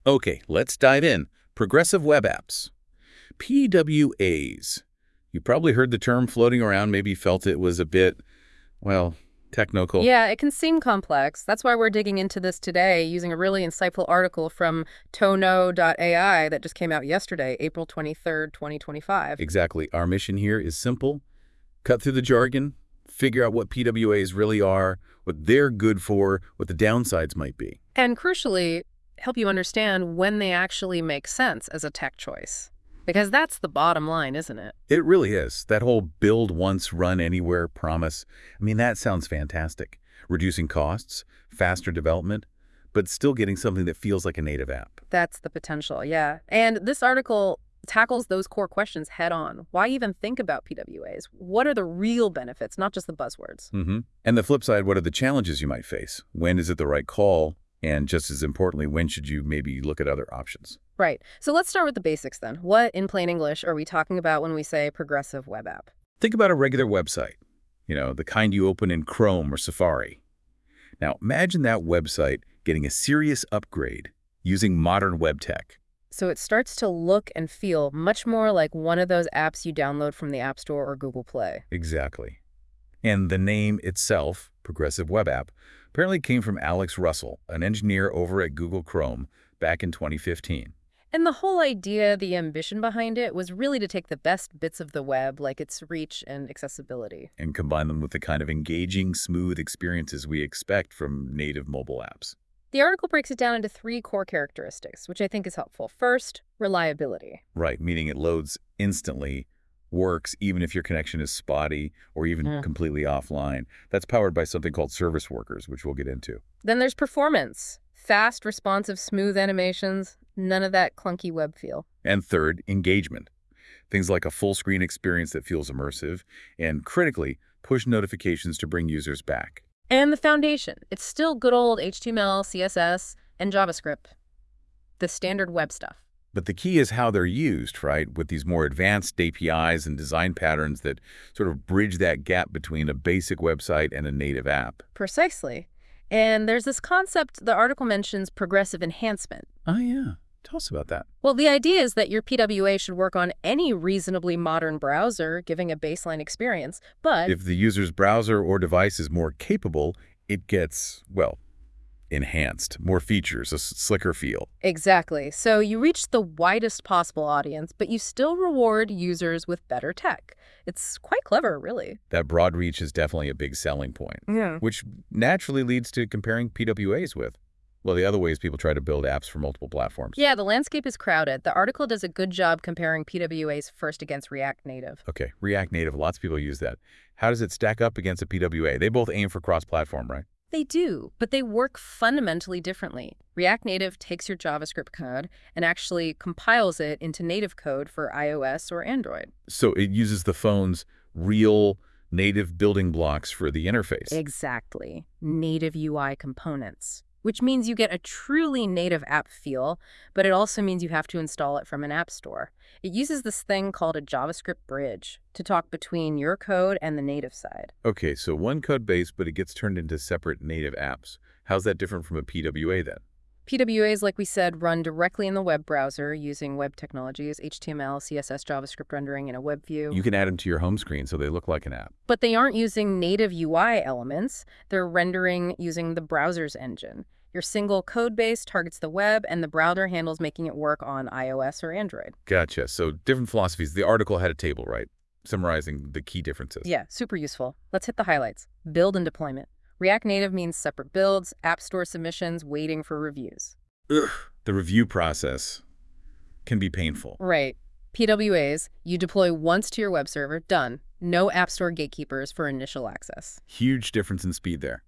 Okay, let's dive in. Progressive web apps. PWAs. You probably heard the term floating around, maybe felt it was a bit, well, technical. Yeah, it can seem complex. That's why we're digging into this today using a really insightful article from Tono.ai that just came out yesterday, April 23rd, 2025. Exactly. Our mission here is simple. Cut through the jargon, figure out what PWAs really are, what they're good for, what the downsides might be. And crucially, help you understand when they actually make sense as a tech choice. Because that's the bottom line, isn't it? It really is. That whole build once, run anywhere promise. I mean, that sounds fantastic. Reducing costs, faster development, but still getting something that feels like a native app. That's the potential, yeah. And this article tackles those core questions head on. Why even think about PWAs? What are the real benefits, not just the buzzwords? And the flip side, what are the challenges you might face? When is it the right call? And just as importantly, when should you maybe look at other options? Right. So let's start with the basics then. What, in plain English, are we talking about when we say progressive web app? Think about a regular website, the kind you open in Chrome or Safari. Now, imagine that website getting a serious upgrade using modern web tech. So it starts to look and feel much more like one of those apps you download from the App Store or Google Play. Exactly. And the name itself, Progressive Web App, apparently came from Alex Russell, an engineer over at Google Chrome back in 2015. And the whole idea, the ambition behind it, was really to take the best bits of the web, like its reach and accessibility. And combine them with the kind of engaging, smooth experiences we expect from native mobile apps. The article breaks it down into three core characteristics, which I think is helpful. First, reliability. Right, meaning it loads instantly, works even if your connection is spotty or even completely offline. That's powered by something called service workers, which we'll get into. Then there's performance. Fast, responsive, smooth animations. None of that clunky web feel. And third, engagement. Things like a full-screen experience that feels immersive, and critically, push notifications to bring users back. And the foundation. It's still good old HTML, CSS, and JavaScript. The standard web stuff. But the key is how they're used, right? With these more advanced APIs and design patterns that sort of bridge that gap between a basic website and a native app. Precisely. And there's this concept the article mentions, progressive enhancement. Oh, yeah. Tell us about that. Well, the idea is that your PWA should work on any reasonably modern browser, giving a baseline experience, but if the user's browser or device is more capable, it gets, well, enhanced, more features, a slicker feel. Exactly. So you reach the widest possible audience, but you still reward users with better tech. It's quite clever, really. That broad reach is definitely a big selling point, Yeah. which naturally leads to comparing PWAs with, well, the other ways people try to build apps for multiple platforms. Yeah, the landscape is crowded. The article does a good job comparing PWAs first against React Native. Okay, React Native, lots of people use that. How does it stack up against a PWA? They both aim for cross-platform, right? They do, but they work fundamentally differently. React Native takes your JavaScript code and actually compiles it into native code for iOS or Android. So it uses the phone's real native building blocks for the interface. Exactly. Native UI components. Which means you get a truly native app feel, but it also means you have to install it from an app store. It uses this thing called a JavaScript bridge to talk between your code and the native side. Okay, so one code base, but it gets turned into separate native apps. How's that different from a PWA then? PWAs, like we said, run directly in the web browser using web technologies, HTML, CSS, JavaScript rendering in a web view. You can add them to your home screen so they look like an app. But they aren't using native UI elements. They're rendering using the browser's engine. Your single code base targets the web, and the browser handles making it work on iOS or Android. Gotcha. So different philosophies. The article had a table, right? Summarizing the key differences. Yeah, super useful. Let's hit the highlights. Build and deployment. React Native means separate builds, App Store submissions, waiting for reviews. Ugh, the review process can be painful. Right. PWAs, you deploy once to your web server, done. No App Store gatekeepers for initial access. Huge difference in speed there.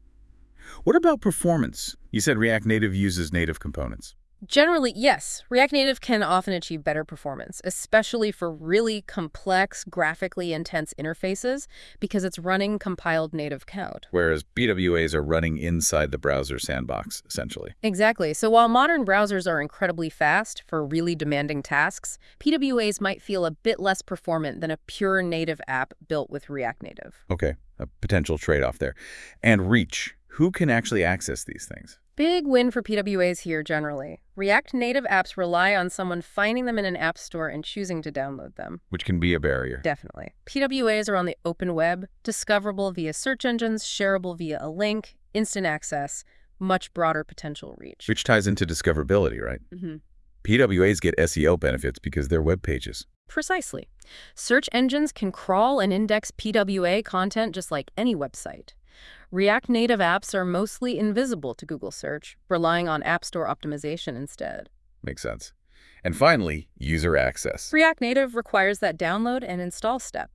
What about performance? You said React Native uses native components. Generally, yes. React Native can often achieve better performance, especially for really complex, graphically intense interfaces, because it's running compiled native code. Whereas PWAs are running inside the browser sandbox, essentially. Exactly. So while modern browsers are incredibly fast for really demanding tasks, PWAs might feel a bit less performant than a pure native app built with React Native. Okay, a potential trade-off there. And reach. Who can actually access these things? Big win for PWAs here generally. React Native apps rely on someone finding them in an app store and choosing to download them. Which can be a barrier. Definitely. PWAs are on the open web, discoverable via search engines, shareable via a link, instant access, much broader potential reach. Which ties into discoverability, right? Mm-hmm. PWAs get SEO benefits because they're web pages. Precisely. Search engines can crawl and index PWA content just like any website. React Native apps are mostly invisible to Google search, relying on App Store optimization instead. Makes sense. And finally, user access. React Native requires that download and install step.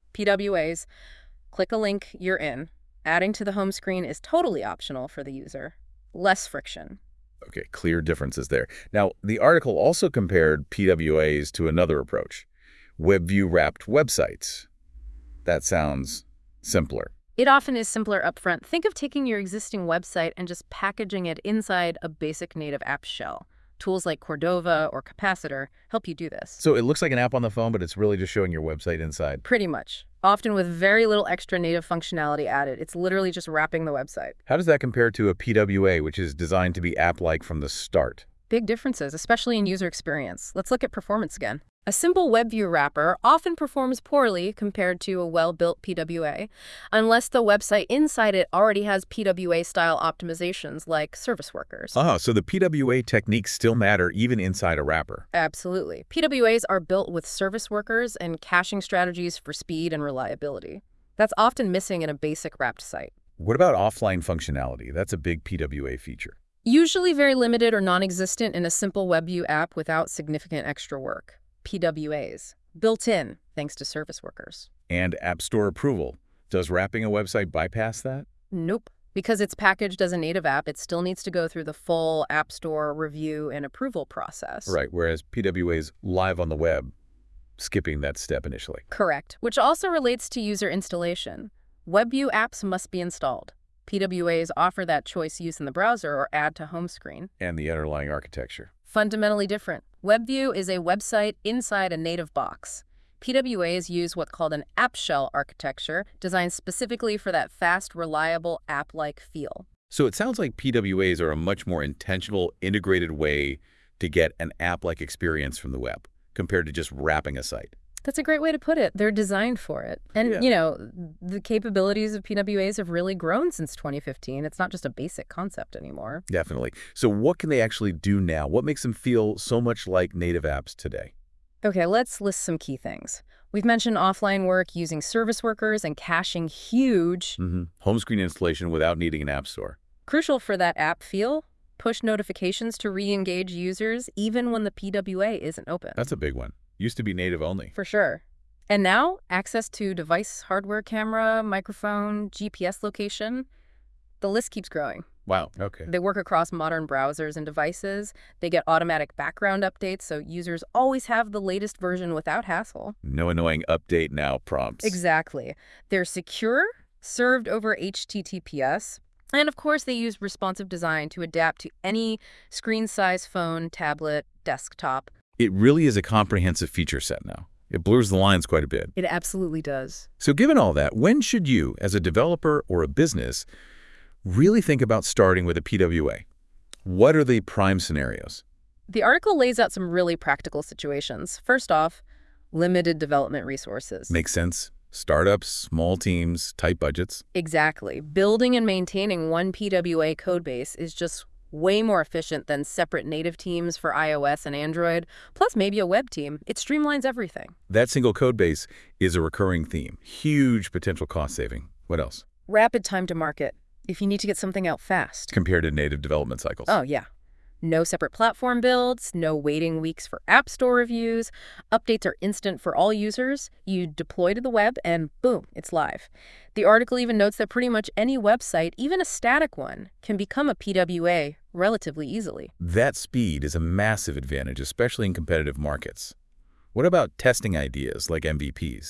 PWAs, click a link, you're in. Adding to the home screen is totally optional for the user. Less friction. Okay, clear differences there. Now, the article also compared PWAs to another approach, WebView-wrapped websites. That sounds simpler. It often is simpler upfront. Think of taking your existing website and just packaging it inside a basic native app shell. Tools like Cordova or Capacitor help you do this. So it looks like an app on the phone, but it's really just showing your website inside. Pretty much. Often with very little extra native functionality added. It's literally just wrapping the website. How does that compare to a PWA, which is designed to be app-like from the start? Big differences, especially in user experience. Let's look at performance again. A simple WebView wrapper often performs poorly compared to a well-built PWA, unless the website inside it already has PWA-style optimizations like service workers. So the PWA techniques still matter even inside a wrapper. Absolutely. PWAs are built with service workers and caching strategies for speed and reliability. That's often missing in a basic wrapped site. What about offline functionality? That's a big PWA feature. Usually very limited or non-existent in a simple WebView app without significant extra work. PWAs, built in thanks to service workers. And App Store approval. Does wrapping a website bypass that? Nope. Because it's packaged as a native app, it still needs to go through the full App Store review and approval process. Right, whereas PWAs live on the web, skipping that step initially. Correct, which also relates to user installation. WebView apps must be installed. PWAs offer that choice use in the browser or add to home screen. And the underlying architecture. Fundamentally different. WebView is a website inside a native box. PWAs use what's called an app shell architecture, designed specifically for that fast, reliable, app-like feel. So it sounds like PWAs are a much more intentional, integrated way to get an app-like experience from the web, compared to just wrapping a site. That's a great way to put it. They're designed for it. And, you know, the capabilities of PWAs have really grown since 2015. It's not just a basic concept anymore. Definitely. So what can they actually do now? What makes them feel so much like native apps today? Okay, let's list some key things. We've mentioned offline work using service workers and caching huge. Home screen installation without needing an app store. Crucial for that app feel. Push notifications to re-engage users even when the PWA isn't open. That's a big one. Used to be native only. For sure. And now, access to device hardware, camera, microphone, GPS location. The list keeps growing. Wow, okay. They work across modern browsers and devices. They get automatic background updates, so users always have the latest version without hassle. No annoying update now prompts. Exactly. They're secure, served over HTTPS, and of course they use responsive design to adapt to any screen size phone, tablet, desktop. It really is a comprehensive feature set now. It blurs the lines quite a bit. It absolutely does. So given all that, when should you, as a developer or a business, really think about starting with a PWA? What are the prime scenarios? The article lays out some really practical situations. First off, limited development resources. Makes sense. Startups, small teams, tight budgets. Exactly. Building and maintaining one PWA codebase is just way more efficient than separate native teams for iOS and Android, plus maybe a web team. It streamlines everything. That single code base is a recurring theme. Huge potential cost saving. What else? Rapid time to market, if you need to get something out fast. Compared to native development cycles. Oh, yeah. No separate platform builds, no waiting weeks for App Store reviews. Updates are instant for all users. You deploy to the web and boom, it's live. The article even notes that pretty much any website, even a static one, can become a PWA relatively easily. That speed is a massive advantage, especially in competitive markets. What about testing ideas like MVPs?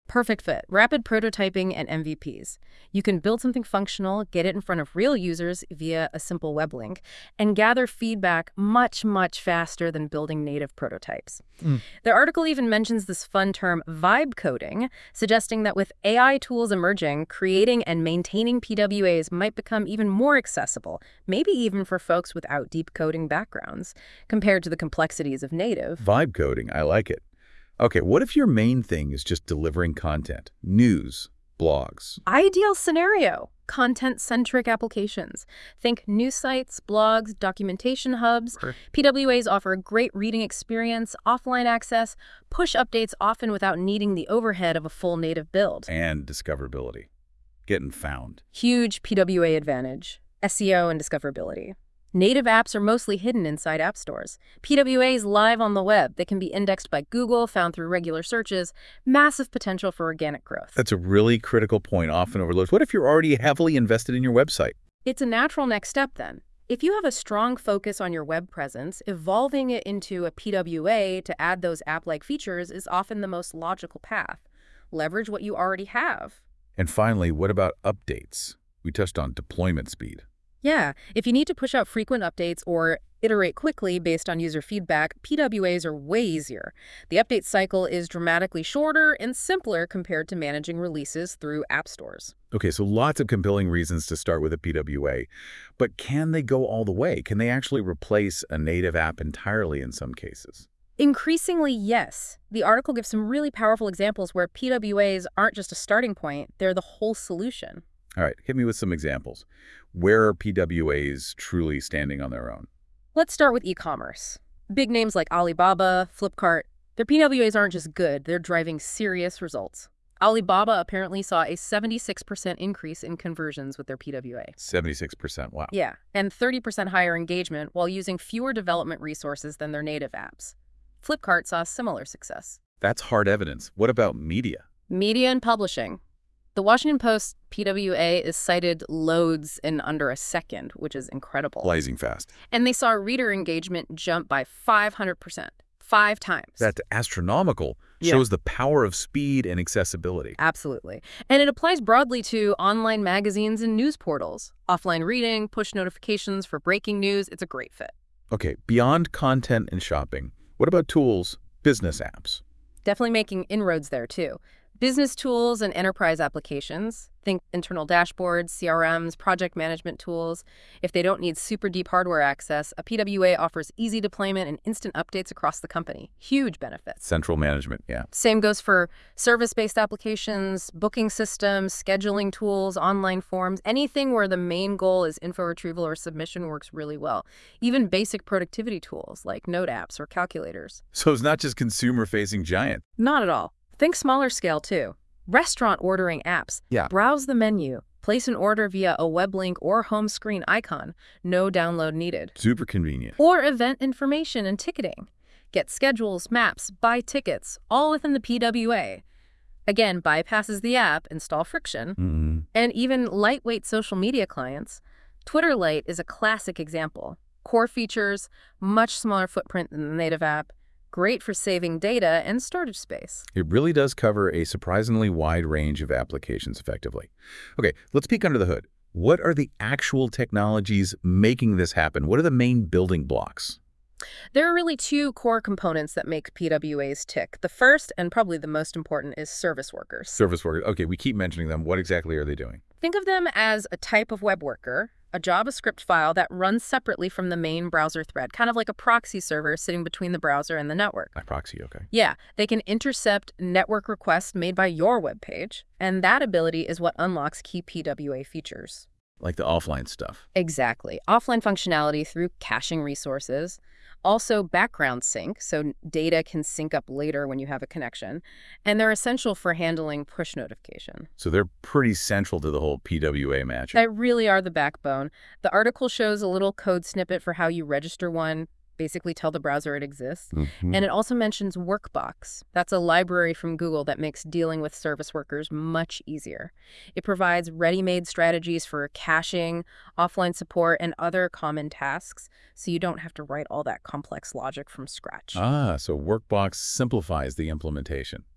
Perfect fit. Rapid prototyping and MVPs. You can build something functional, get it in front of real users via a simple web link, and gather feedback much, much faster than building native prototypes. The article even mentions this fun term vibe coding, suggesting that with AI tools emerging, creating and maintaining PWAs might become even more accessible, maybe even for folks without deep coding backgrounds, compared to the complexities of native. Vibe coding, I like it. Okay, what if your main thing is just delivering content? News, blogs. Ideal scenario, content-centric applications. Think news sites, blogs, documentation hubs. Sure. PWAs offer a great reading experience, offline access, push updates often without needing the overhead of a full native build. And discoverability. Getting found. Huge PWA advantage, SEO and discoverability. Native apps are mostly hidden inside app stores. PWAs live on the web. They can be indexed by Google, found through regular searches. Massive potential for organic growth. That's a really critical point, often overlooked. What if you're already heavily invested in your website? It's a natural next step then. If you have a strong focus on your web presence, evolving it into a PWA to add those app-like features is often the most logical path. Leverage what you already have. And finally, what about updates? We touched on deployment speed. Yeah, if you need to push out frequent updates or iterate quickly based on user feedback, PWAs are way easier. The update cycle is dramatically shorter and simpler compared to managing releases through app stores. Okay, so lots of compelling reasons to start with a PWA. But can they go all the way? Can they actually replace a native app entirely in some cases? Increasingly, yes. The article gives some really powerful examples where PWAs aren't just a starting point, they're the whole solution. All right, hit me with some examples. Where are PWAs truly standing on their own? Let's start with e-commerce. Big names like Alibaba, Flipkart, their PWAs aren't just good, they're driving serious results. Alibaba apparently saw a 76% increase in conversions with their PWA. 76%, wow. Yeah, and 30% higher engagement while using fewer development resources than their native apps. Flipkart saw similar success. That's hard evidence. What about media? Media and publishing. The Washington Post PWA is cited loads in under a second, which is incredible. Blazing fast. And they saw reader engagement jump by 500%, 5 times. That's astronomical. Yeah. Shows the power of speed and accessibility. Absolutely. And it applies broadly to online magazines and news portals. Offline reading, push notifications for breaking news, it's a great fit. Okay, beyond content and shopping, what about tools, business apps? Definitely making inroads there, too. Business tools and enterprise applications, think internal dashboards, CRMs, project management tools. If they don't need super deep hardware access, a PWA offers easy deployment and instant updates across the company. Huge benefits. Central management, yeah. Same goes for service-based applications, booking systems, scheduling tools, online forms. Anything where the main goal is info retrieval or submission works really well. Even basic productivity tools like note apps or calculators. So it's not just consumer-facing giant. Not at all. Think smaller scale, too. Restaurant ordering apps. Yeah. Browse the menu. Place an order via a web link or home screen icon. No download needed. Super convenient. Or event information and ticketing. Get schedules, maps, buy tickets, all within the PWA. Again, bypasses the app, install friction. And even lightweight social media clients. Twitter Lite is a classic example. Core features, much smaller footprint than the native app. Great for saving data and storage space. It really does cover a surprisingly wide range of applications effectively. Okay, let's peek under the hood. What are the actual technologies making this happen? What are the main building blocks? There are really 2 core components that make PWAs tick. The first, and probably the most important, is service workers. Service workers. Okay, we keep mentioning them. What exactly are they doing? Think of them as a type of web worker, a JavaScript file that runs separately from the main browser thread, kind of like a proxy server sitting between the browser and the network. By proxy, okay. Yeah, they can intercept network requests made by your web page, and that ability is what unlocks key PWA features. Like the offline stuff. Exactly. Offline functionality through caching resources. Also background sync, so data can sync up later when you have a connection. And they're essential for handling push notification. So they're pretty central to the whole PWA magic. They really are the backbone. The article shows a little code snippet for how you register one, basically tell the browser it exists. And it also mentions Workbox. That's a library from Google that makes dealing with service workers much easier. It provides ready-made strategies for caching, offline support, and other common tasks, so you don't have to write all that complex logic from scratch. So Workbox simplifies the implementation.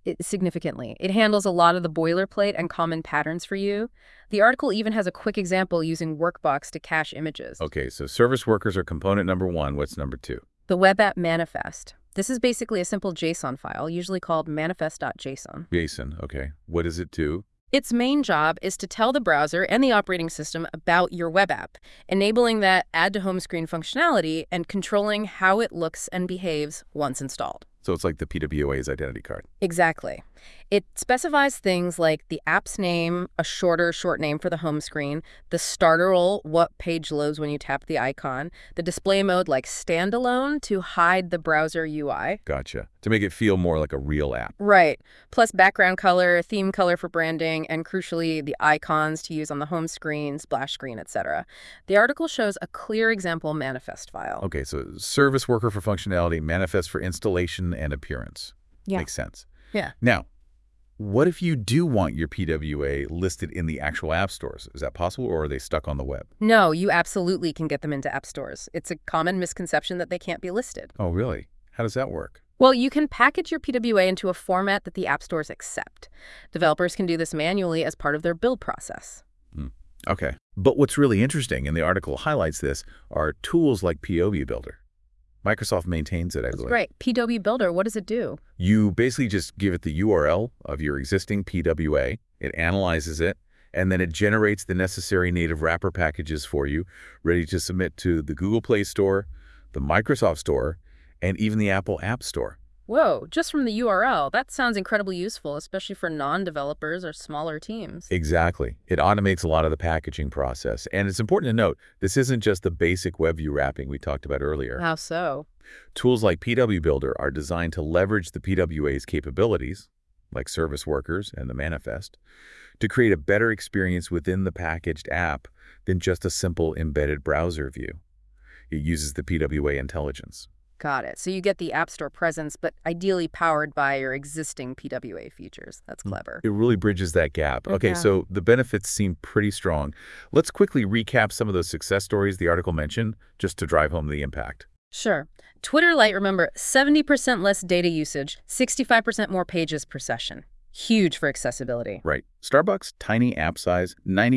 Significantly. It handles a lot of the boilerplate and common patterns for you. The article even has a quick example using Workbox to cache images. Okay, so service workers are component number 1. What's number 2? The web app manifest. This is basically a simple JSON file, usually called manifest.json. JSON, okay. What does it do? Its main job is to tell the browser and the operating system about your web app, enabling that add to home screen functionality and controlling how it looks and behaves once installed. So it's like the PWA's identity card. Exactly. It specifies things like the app's name, a short name for the home screen, the starter role, what page loads when you tap the icon, the display mode like standalone to hide the browser UI. Gotcha. To make it feel more like a real app. Right. Plus background color, theme color for branding, and crucially, the icons to use on the home screen, splash screen, etc. The article shows a clear example manifest file. Okay, so service worker for functionality, manifest for installation and appearance. Yeah. Makes sense. Yeah. Now, what if you do want your PWA listed in the actual app stores? Is that possible, or are they stuck on the web? No, you absolutely can get them into app stores. It's a common misconception that they can't be listed. Oh, really? How does that work? Well, you can package your PWA into a format that the app stores accept. Developers can do this manually as part of their build process. Okay. But what's really interesting, and the article highlights this, are tools like PW Builder. Microsoft maintains it, I believe. Great. PW Builder, what does it do? You basically just give it the URL of your existing PWA, it analyzes it, and then it generates the necessary native wrapper packages for you, ready to submit to the Google Play Store, the Microsoft Store, and even the Apple App Store. Whoa, just from the URL. That sounds incredibly useful, especially for non-developers or smaller teams. Exactly. It automates a lot of the packaging process. And it's important to note, this isn't just the basic web view wrapping we talked about earlier. How so? Tools like PW Builder are designed to leverage the PWA's capabilities, like service workers and the manifest, to create a better experience within the packaged app than just a simple embedded browser view. It uses the PWA intelligence. Got it. So you get the App Store presence, but ideally powered by your existing PWA features. That's clever. It really bridges that gap. Okay, Yeah. so the benefits seem pretty strong. Let's quickly recap some of those success stories the article mentioned, just to drive home the impact. Sure. Twitter Lite, remember, 70% less data usage, 65% more pages per session. Huge for accessibility. Right. Starbucks, tiny app size,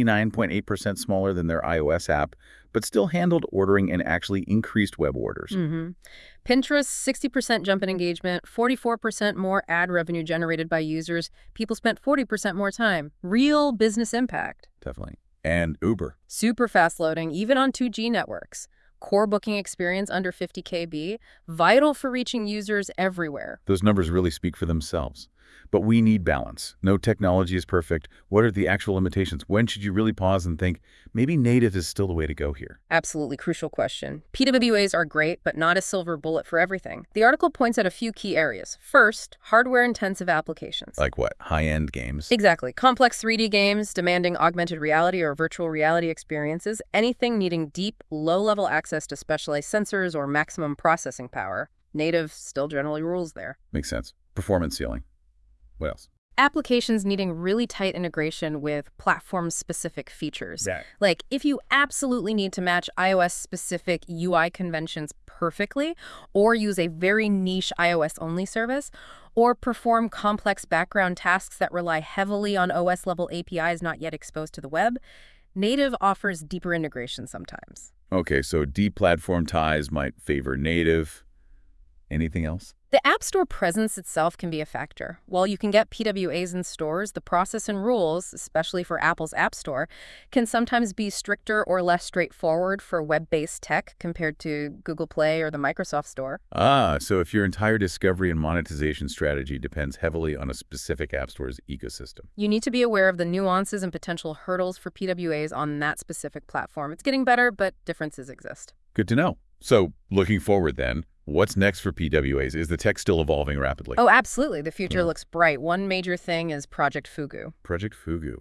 99.8% smaller than their iOS app, but still handled ordering and actually increased web orders. Pinterest, 60% jump in engagement, 44% more ad revenue generated by users. People spent 40% more time. Real business impact. Definitely. And Uber. Super fast loading, even on 2G networks. Core booking experience under 50 KB, vital for reaching users everywhere. Those numbers really speak for themselves. But we need balance. No technology is perfect. What are the actual limitations? When should you really pause and think, maybe native is still the way to go here? Absolutely crucial question. PWAs are great, but not a silver bullet for everything. The article points out a few key areas. First, hardware-intensive applications. Like what? High-end games? Exactly. Complex 3D games demanding augmented reality or virtual reality experiences, anything needing deep, low-level access to specialized sensors or maximum processing power. Native still generally rules there. Makes sense. Performance ceiling. What else? Applications needing really tight integration with platform-specific features. Yeah. Like, if you absolutely need to match iOS-specific UI conventions perfectly, or use a very niche iOS-only service, or perform complex background tasks that rely heavily on OS-level APIs not yet exposed to the web, native offers deeper integration sometimes. Okay, so deep platform ties might favor native. Anything else? The App Store presence itself can be a factor. While you can get PWAs in stores, the process and rules, especially for Apple's App Store, can sometimes be stricter or less straightforward for web-based tech compared to Google Play or the Microsoft Store. So if your entire discovery and monetization strategy depends heavily on a specific App Store's ecosystem. You need to be aware of the nuances and potential hurdles for PWAs on that specific platform. It's getting better, but differences exist. Good to know. So looking forward then, what's next for PWAs? Is the tech still evolving rapidly? Oh, absolutely. The future looks bright. One major thing is Project Fugu. Project Fugu.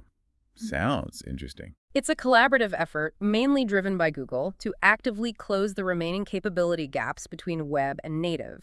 Sounds interesting. It's a collaborative effort, mainly driven by Google, to actively close the remaining capability gaps between web and native.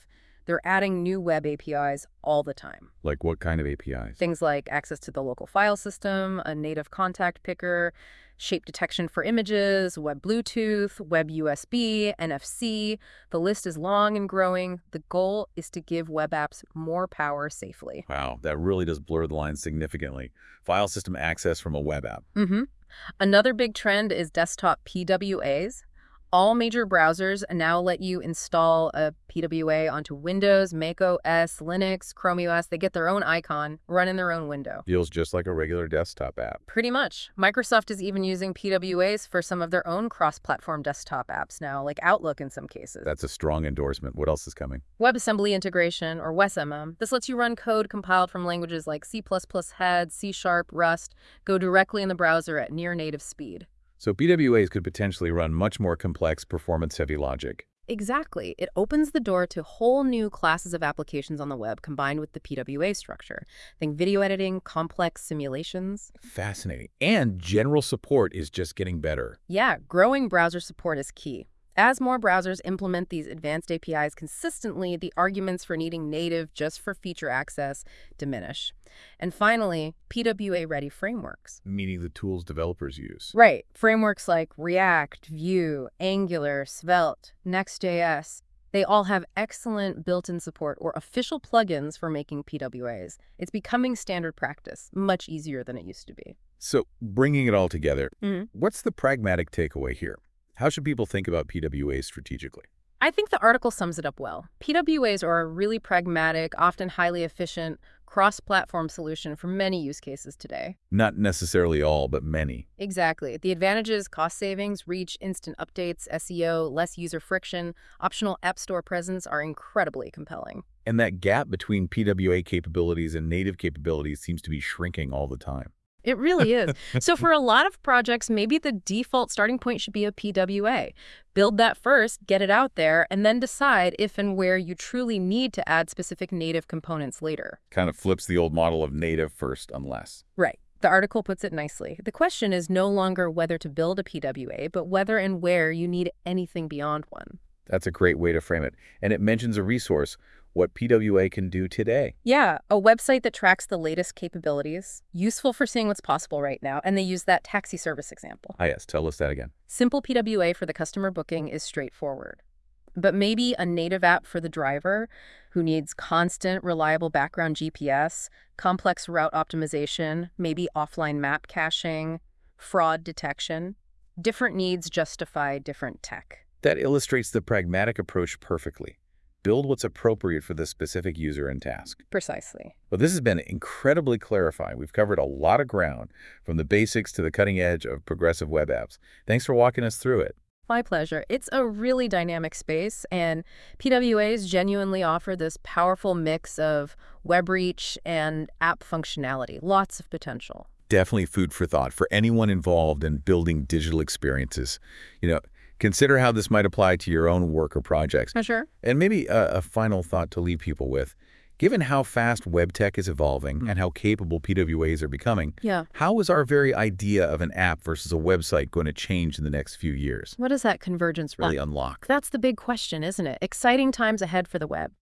They're adding new web APIs all the time. Like what kind of APIs? Things like access to the local file system, a native contact picker, shape detection for images, web Bluetooth, web USB, NFC. The list is long and growing. The goal is to give web apps more power safely. Wow, that really does blur the line significantly. File system access from a web app. Another big trend is desktop PWAs. All major browsers now let you install a PWA onto Windows, Mac OS, Linux, Chrome OS. They get their own icon, run in their own window. Feels just like a regular desktop app. Pretty much. Microsoft is even using PWAs for some of their own cross-platform desktop apps now, like Outlook in some cases. That's a strong endorsement. What else is coming? WebAssembly integration, or WesMM. This lets you run code compiled from languages like C++, Head, C#, Rust, go directly in the browser at near-native speed. So PWAs could potentially run much more complex, performance-heavy logic. Exactly. It opens the door to whole new classes of applications on the web combined with the PWA structure. Think video editing, complex simulations. Fascinating. And general support is just getting better. Yeah, growing browser support is key. As more browsers implement these advanced APIs consistently, the arguments for needing native just for feature access diminish. And finally, PWA-ready frameworks. Meaning the tools developers use. Right. Frameworks like React, Vue, Angular, Svelte, Next.js, they all have excellent built-in support or official plugins for making PWAs. It's becoming standard practice, much easier than it used to be. So bringing it all together, what's the pragmatic takeaway here? How should people think about PWAs strategically? I think the article sums it up well. PWAs are a really pragmatic, often highly efficient, cross-platform solution for many use cases today. Not necessarily all, but many. Exactly. The advantages, cost savings, reach, instant updates, SEO, less user friction, optional App Store presence are incredibly compelling. And that gap between PWA capabilities and native capabilities seems to be shrinking all the time. It really is. So for a lot of projects, maybe the default starting point should be a PWA. Build that first, get it out there, and then decide if and where you truly need to add specific native components later. Kind of flips the old model of native first unless. Right. The article puts it nicely. The question is no longer whether to build a PWA, but whether and where you need anything beyond one. That's a great way to frame it. And it mentions a resource, what PWA can do today. Yeah, a website that tracks the latest capabilities, useful for seeing what's possible right now, and they use that taxi service example. Ah, yes, tell us that again. Simple PWA for the customer booking is straightforward. But maybe a native app for the driver who needs constant, reliable background GPS, complex route optimization, maybe offline map caching, fraud detection. Different needs justify different tech. That illustrates the pragmatic approach perfectly. Build what's appropriate for the specific user and task. Precisely. Well, this has been incredibly clarifying. We've covered a lot of ground, from the basics to the cutting edge of progressive web apps. Thanks for walking us through it. My pleasure. It's a really dynamic space, and PWAs genuinely offer this powerful mix of web reach and app functionality. Lots of potential. Definitely food for thought for anyone involved in building digital experiences. Consider how this might apply to your own work or projects. Sure. And maybe a final thought to leave people with. Given how fast web tech is evolving and how capable PWAs are becoming, how is our very idea of an app versus a website going to change in the next few years? What does that convergence Really unlock? That's the big question, isn't it? Exciting times ahead for the web.